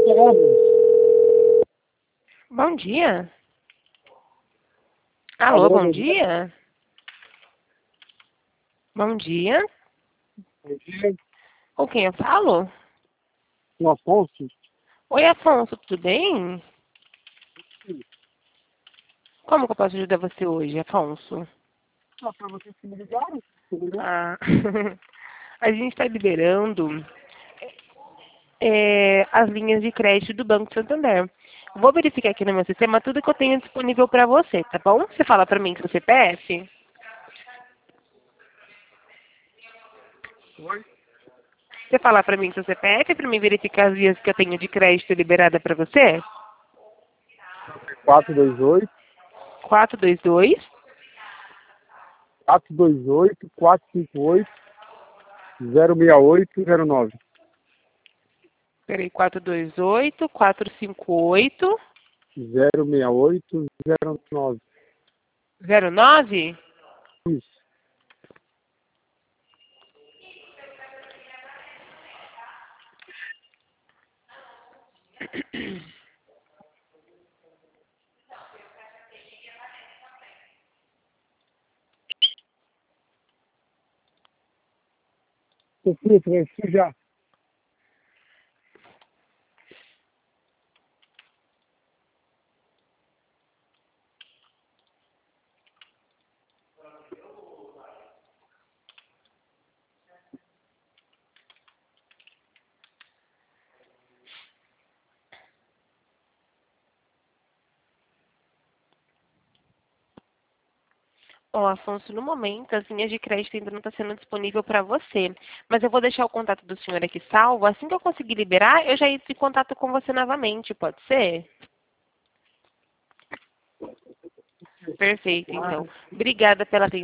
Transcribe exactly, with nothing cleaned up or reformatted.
Bom dia. Alô, Alô, bom bom dia. dia. Bom dia. Bom dia. Com quem eu falo? O Afonso. Oi, Afonso, tudo bem? Sim. Como que eu posso ajudar você hoje, Afonso? Ah, para vocês que me ligaram? Tudo bem? Ah, a gente está liberando é, as linhas de crédito do Banco Santander. Vou verificar aqui no meu sistema tudo que eu tenho disponível para você, tá bom? Você fala para mim seu C P F? Oi? Você fala para mim seu C P F para mim verificar as linhas que eu tenho de crédito liberada para você? quatro dois oito, quatro dois dois, quatro dois oito, quatro cinco oito, zero seis oito zero nove. peraí, quatro dois oito, quatro cinco oito, zero seis oito zero nove. zero nove? Isso. Sofia, você vai sujar. Ó, Afonso, no momento, as linhas de crédito ainda não está sendo disponível para você. Mas eu vou deixar o contato do senhor aqui salvo. Assim que eu conseguir liberar, eu já entro em contato com você novamente, pode ser? Perfeito, então. Obrigada pela atenção.